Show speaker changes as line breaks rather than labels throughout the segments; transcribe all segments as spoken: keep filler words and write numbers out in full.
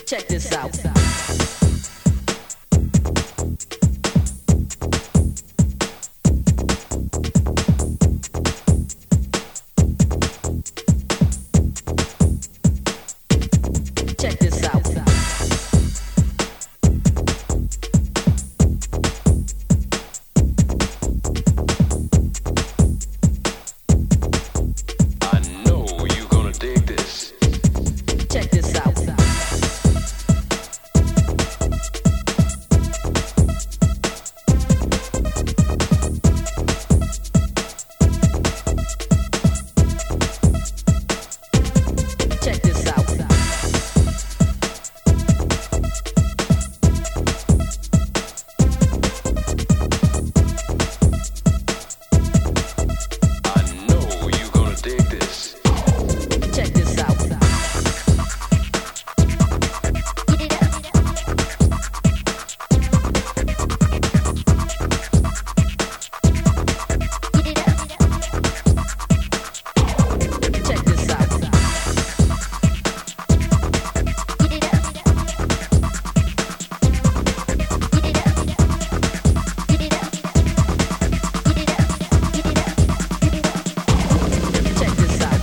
Check this out. Check this out.
I know you're gonna dig this.
Check this out. Check this out.
I know you're gonna dig this.
Check this out. Check this out. Check this out.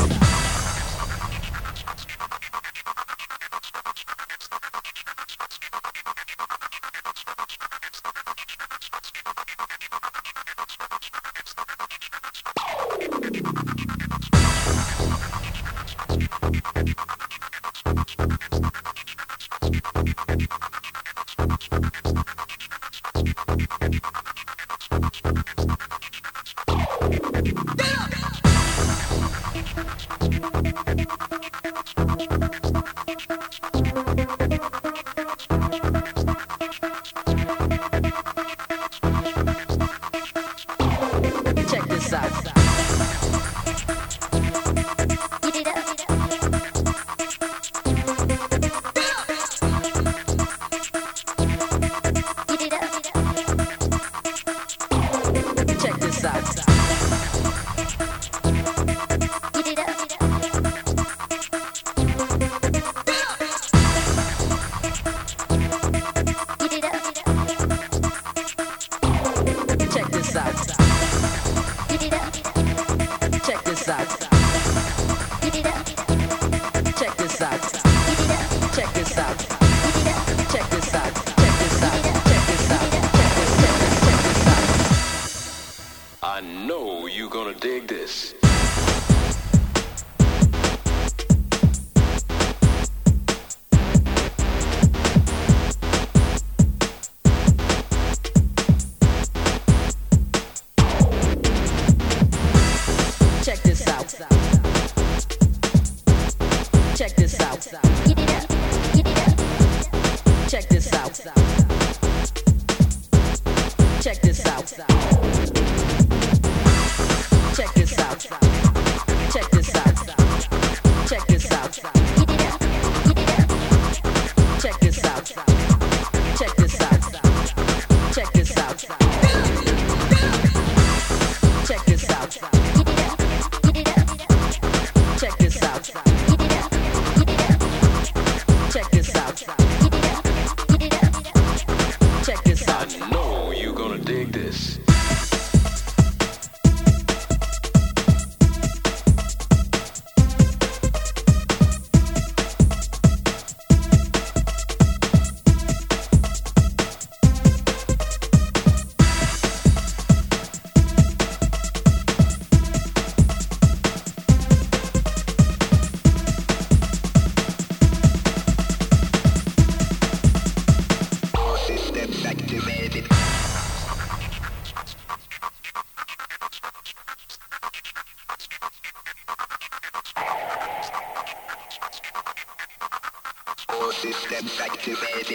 Check this out. Check this out. Check this out. Check this out. Check this out. Check this out. Check this out. Check this out. Check this out. Check this, check this, check this out.
I know you're gonna dig this.
Check this out. Check this out. Check this out. Check this out. Check this out. Check this out. Check this out. Check this out. Check this out. Check this out. Check this out. Check this out. Check this out. Check this
I
out.
know you're gonna dig this.
Systems activated. All systems activated.